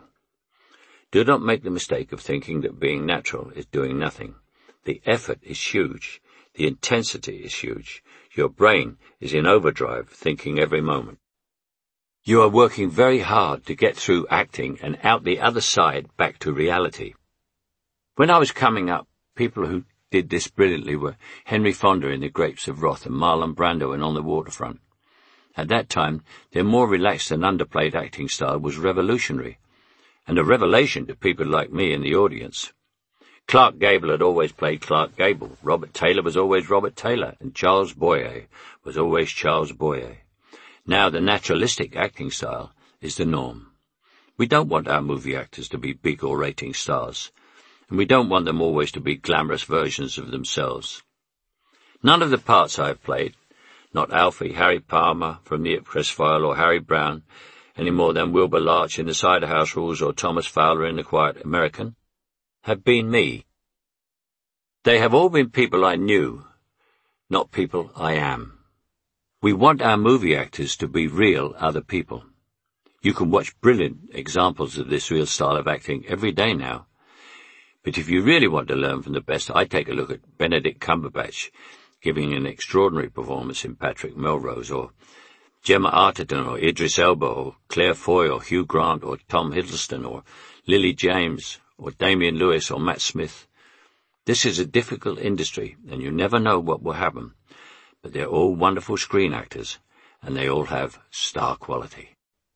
Do not make the mistake of thinking that being natural is doing nothing. The effort is huge. The intensity is huge. Your brain is in overdrive, thinking every moment. You are working very hard to get through acting and out the other side back to reality. When I was coming up, people who did this brilliantly were Henry Fonda in The Grapes of Wrath and Marlon Brando in On the Waterfront. At that time, their more relaxed and underplayed acting style was revolutionary, and a revelation to people like me in the audience. Clark Gable had always played Clark Gable, Robert Taylor was always Robert Taylor, and Charles Boyer was always Charles Boyer. Now the naturalistic acting style is the norm. We don't want our movie actors to be big or rating stars, and we don't want them always to be glamorous versions of themselves. None of the parts I have played, not Alfie, Harry Palmer from the Ipcress File or Harry Brown, any more than Wilbur Larch in The Cider House Rules or Thomas Fowler in The Quiet American, have been me. They have all been people I knew, not people I am. We want our movie actors to be real other people. You can watch brilliant examples of this real style of acting every day now. But if you really want to learn from the best, I take a look at Benedict Cumberbatch giving an extraordinary performance in Patrick Melrose, or Gemma Arterton, or Idris Elba, or Claire Foy, or Hugh Grant, or Tom Hiddleston, or Lily James, or Damian Lewis, or Matt Smith. This is a difficult industry, and you never know what will happen. But they're all wonderful screen actors, and they all have star quality.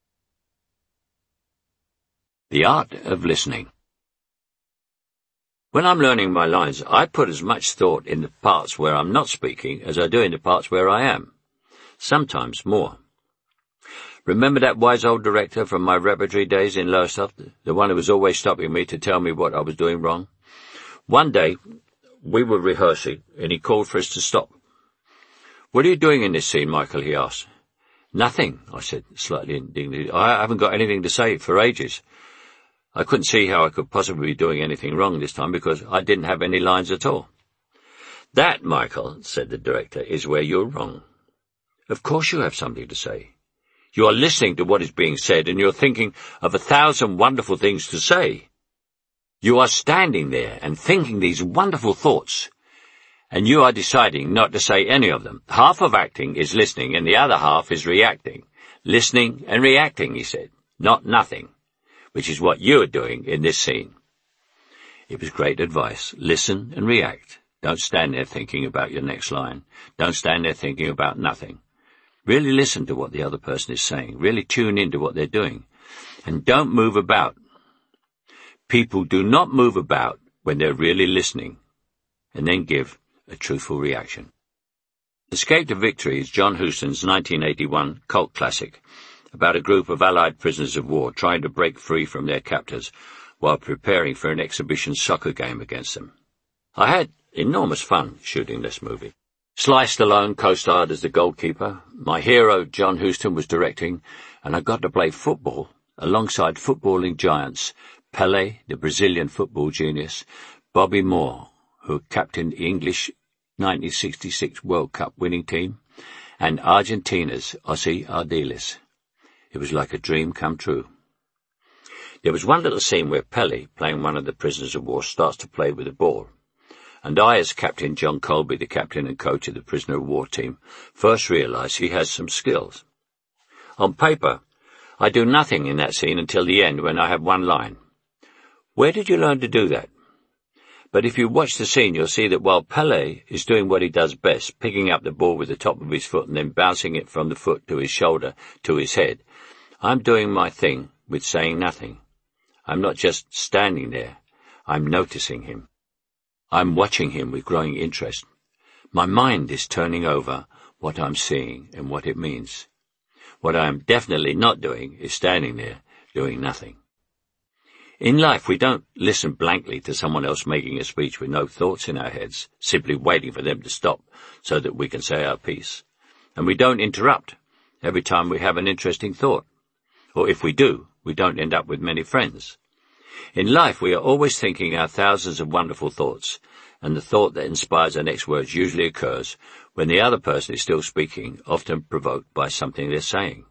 The art of listening. When I'm learning my lines, I put as much thought in the parts where I'm not speaking as I do in the parts where I am. Sometimes more. Remember that wise old director from my repertory days in Lowestoft, the one who was always stopping me to tell me what I was doing wrong? One day, we were rehearsing, and he called for us to stop. "What are you doing in this scene, Michael?" he asked. "Nothing," I said, slightly indignant. "I haven't got anything to say for ages." I couldn't see how I could possibly be doing anything wrong this time because I didn't have any lines at all. "That, Michael," said the director, "is where you're wrong. Of course you have something to say. You are listening to what is being said and you're thinking of a thousand wonderful things to say. You are standing there and thinking these wonderful thoughts, and you are deciding not to say any of them. Half of acting is listening and the other half is reacting. Listening and reacting," he said, "not nothing, which is what you are doing in this scene." It was great advice. Listen and react. Don't stand there thinking about your next line. Don't stand there thinking about nothing. Really listen to what the other person is saying. Really tune into what they're doing. And don't move about. People do not move about when they're really listening, and then give a truthful reaction. Escape to Victory is John Huston's nineteen eighty-one cult classic about a group of Allied prisoners of war trying to break free from their captors while preparing for an exhibition soccer game against them. I had enormous fun shooting this movie. Sly Stallone co-starred as the goalkeeper. My hero, John Huston, was directing, and I got to play football alongside footballing giants Pelé, the Brazilian football genius, Bobby Moore, who captained the English nineteen sixty-six World Cup winning team, and Argentina's Ossie Ardiles. It was like a dream come true. There was one little scene where Pelé, playing one of the prisoners of war, starts to play with the ball, and I, as Captain John Colby, the captain and coach of the prisoner of war team, first realized he has some skills. On paper, I do nothing in that scene until the end when I have one line. Where did you learn to do that? But if you watch the scene, you'll see that while Pelé is doing what he does best, picking up the ball with the top of his foot and then bouncing it from the foot to his shoulder to his head, I'm doing my thing with saying nothing. I'm not just standing there. I'm noticing him. I'm watching him with growing interest. My mind is turning over what I'm seeing and what it means. What I am definitely not doing is standing there doing nothing. In life, we don't listen blankly to someone else making a speech with no thoughts in our heads, simply waiting for them to stop so that we can say our piece. And we don't interrupt every time we have an interesting thought. Or if we do, we don't end up with many friends. In life, we are always thinking our thousands of wonderful thoughts, and the thought that inspires our next words usually occurs when the other person is still speaking, often provoked by something they're saying.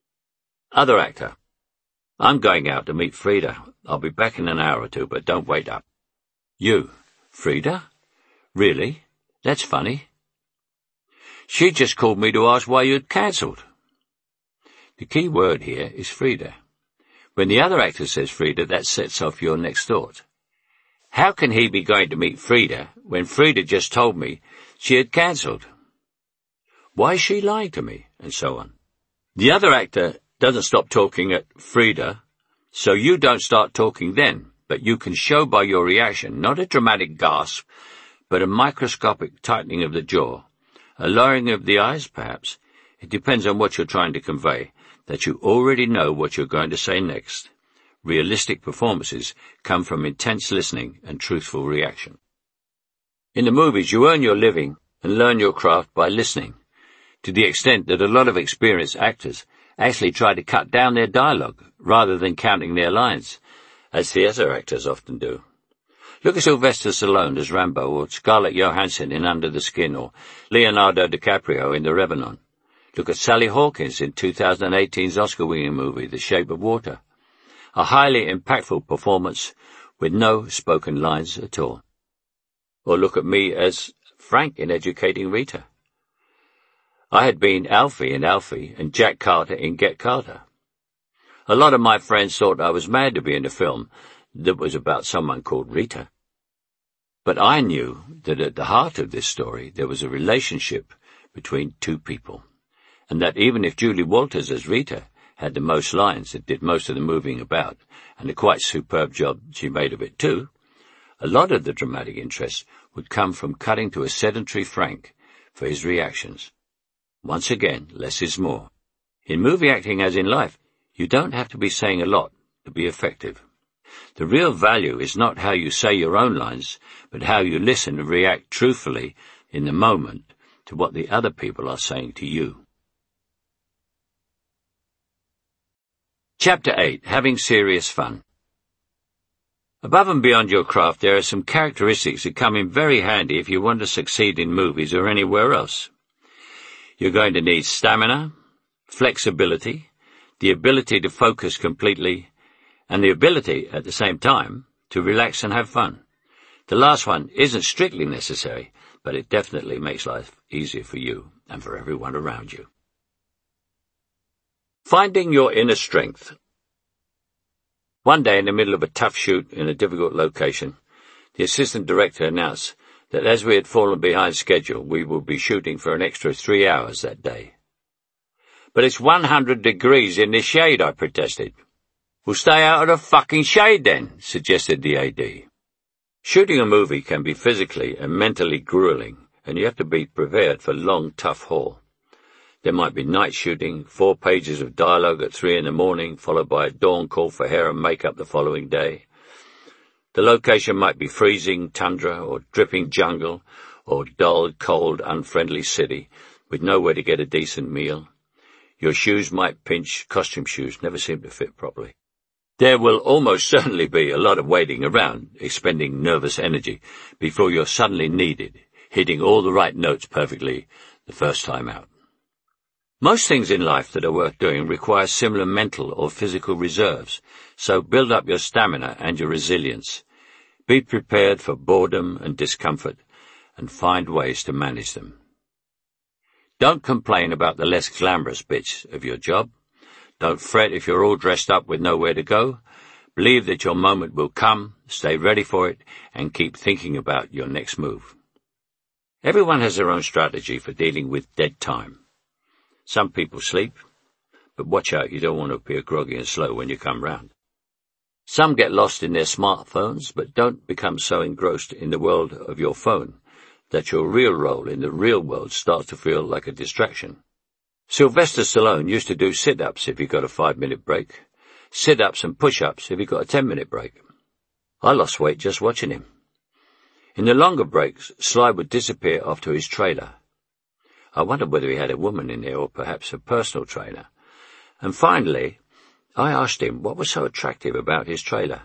Other actor. I'm going out to meet Frida. I'll be back in an hour or two, but don't wait up. You. Frida? Really? That's funny. She just called me to ask why you'd cancelled. The key word here is Frida. When the other actor says Frida, that sets off your next thought. How can he be going to meet Frida when Frida just told me she had cancelled? Why is she lying to me? And so on. The other actor doesn't stop talking at Frida, so you don't start talking then, but you can show by your reaction not a dramatic gasp, but a microscopic tightening of the jaw, a lowering of the eyes perhaps. It depends on what you're trying to convey, that you already know what you're going to say next. Realistic performances come from intense listening and truthful reaction. In the movies, you earn your living and learn your craft by listening, to the extent that a lot of experienced actors actually try to cut down their dialogue rather than counting their lines, as theatre actors often do. Look at Sylvester Stallone as Rambo, or Scarlett Johansson in Under the Skin, or Leonardo DiCaprio in The Revenant. Look at Sally Hawkins in two thousand eighteen's Oscar-winning movie, The Shape of Water. A highly impactful performance with no spoken lines at all. Or look at me as Frank in Educating Rita. I had been Alfie in Alfie and Jack Carter in Get Carter. A lot of my friends thought I was mad to be in a film that was about someone called Rita. But I knew that at the heart of this story there was a relationship between two people, and that even if Julie Walters as Rita had the most lines and did most of the moving about, and a quite superb job she made of it too, a lot of the dramatic interest would come from cutting to a sedentary Frank for his reactions. Once again, less is more. In movie acting as in life, you don't have to be saying a lot to be effective. The real value is not how you say your own lines, but how you listen and react truthfully in the moment to what the other people are saying to you. Chapter eight. Having Serious Fun. Above and beyond your craft, there are some characteristics that come in very handy if you want to succeed in movies or anywhere else. You're going to need stamina, flexibility, the ability to focus completely, and the ability, at the same time, to relax and have fun. The last one isn't strictly necessary, but it definitely makes life easier for you and for everyone around you. Finding your inner strength. One day, in the middle of a tough shoot in a difficult location, the assistant director announced that as we had fallen behind schedule, we would be shooting for an extra three hours that day. But it's one hundred degrees in the shade, I protested. We'll stay out of the fucking shade then, suggested the A D. Shooting a movie can be physically and mentally grueling, and you have to be prepared for long, tough haul. There might be night shooting, four pages of dialogue at three in the morning, followed by a dawn call for hair and makeup the following day. The location might be freezing tundra or dripping jungle or dull, cold, unfriendly city with nowhere to get a decent meal. Your shoes might pinch, costume shoes never seem to fit properly. There will almost certainly be a lot of waiting around, expending nervous energy, before you're suddenly needed, hitting all the right notes perfectly the first time out. Most things in life that are worth doing require similar mental or physical reserves, so build up your stamina and your resilience. Be prepared for boredom and discomfort, and find ways to manage them. Don't complain about the less glamorous bits of your job. Don't fret if you're all dressed up with nowhere to go. Believe that your moment will come, stay ready for it, and keep thinking about your next move. Everyone has their own strategy for dealing with dead time. Some people sleep, but watch out, you don't want to appear groggy and slow when you come round. Some get lost in their smartphones, but don't become so engrossed in the world of your phone that your real role in the real world starts to feel like a distraction. Sylvester Stallone used to do sit-ups if he got a five-minute break, sit-ups and push-ups if he got a ten-minute break. I lost weight just watching him. In the longer breaks, Sly would disappear off to his trailer. I wondered whether he had a woman in there or perhaps a personal trainer. And finally, I asked him what was so attractive about his trailer.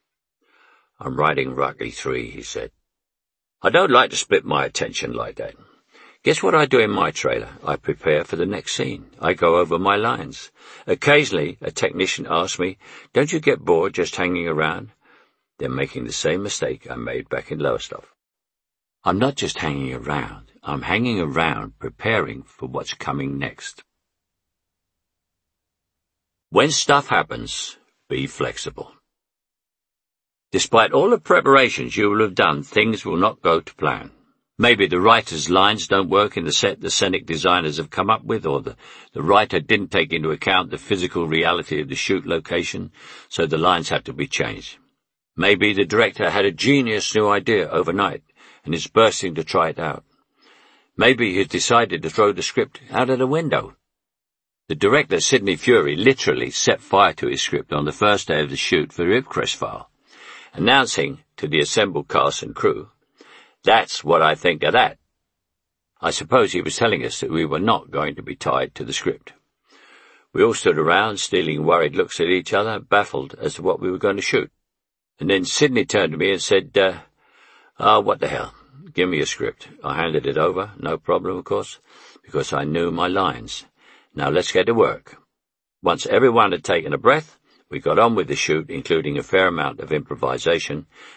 I'm writing Rocky three, he said. I don't like to split my attention like that. Guess what I do in my trailer? I prepare for the next scene. I go over my lines. Occasionally, a technician asks me, don't you get bored just hanging around? They're making the same mistake I made back in Lowestoft. I'm not just hanging around. I'm hanging around preparing for what's coming next. When stuff happens, be flexible. Despite all the preparations you will have done, things will not go to plan. Maybe the writer's lines don't work in the set the scenic designers have come up with, or the, the writer didn't take into account the physical reality of the shoot location, so the lines had to be changed. Maybe the director had a genius new idea overnight and is bursting to try it out. Maybe he's decided to throw the script out of the window. The director, Sidney Furie, literally set fire to his script on the first day of the shoot for Ipcress File, announcing to the assembled cast and crew, "That's what I think of that." I suppose he was telling us that we were not going to be tied to the script. We all stood around, stealing worried looks at each other, baffled as to what we were going to shoot. And then Sidney turned to me and said, uh, oh, what the hell, give me a script. I handed it over, no problem, of course, because I knew my lines. Now let's get to work. Once everyone had taken a breath, we got on with the shoot, including a fair amount of improvisation,